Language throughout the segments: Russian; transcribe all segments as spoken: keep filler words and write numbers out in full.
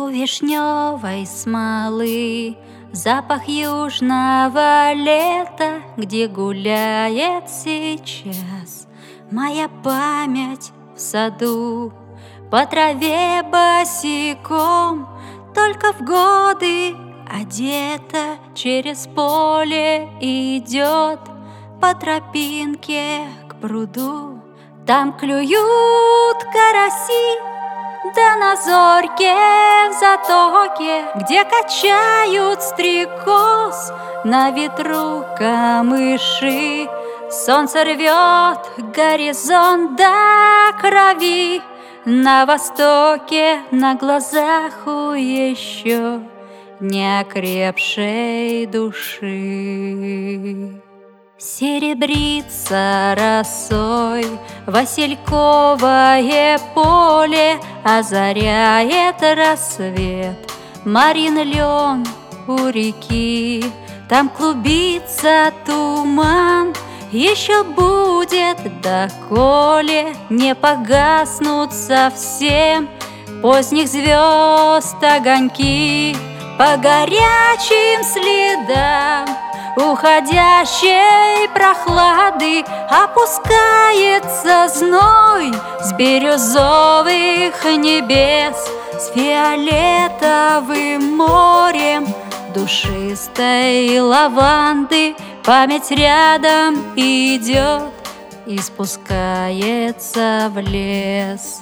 У вишневой смолы запах южного лета, где гуляет сейчас моя память в саду. По траве босиком, только в годы одета, через поле идет по тропинке к пруду. Там клюют караси, да на зорьке в затоке, где качают стрекоз на ветру камыши. Солнце рвет горизонт до крови, на востоке, на глазах у еще не окрепшей души. Серебрится росой васильковое поле, озаряет рассвет Марин лен у реки. Там клубится туман, еще будет, доколе не погаснут совсем поздних звезд огоньки. По горячим следам уходящей прохлады опускается зной с бирюзовых небес, с фиолетовым морем душистой лаванды. Память рядом идет и спускается в лес.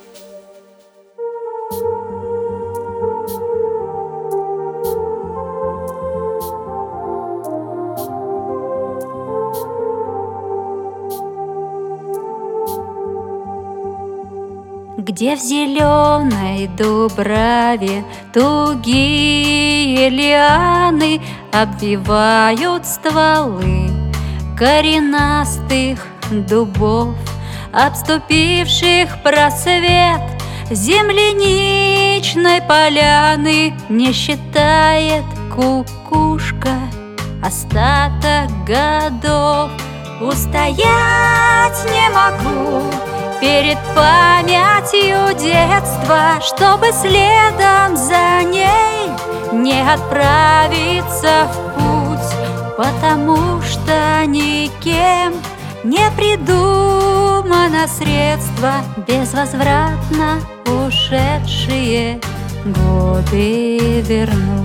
Где в зеленой дубраве тугие лианы обвивают стволы коренастых дубов, обступивших просвет земляничной поляны. Не считает кукушка остаток годов. Устоять не могу перед памятью детства, чтобы следом за ней не отправиться в путь, потому что никем не придумано средство безвозвратно ушедшие годы вернуть.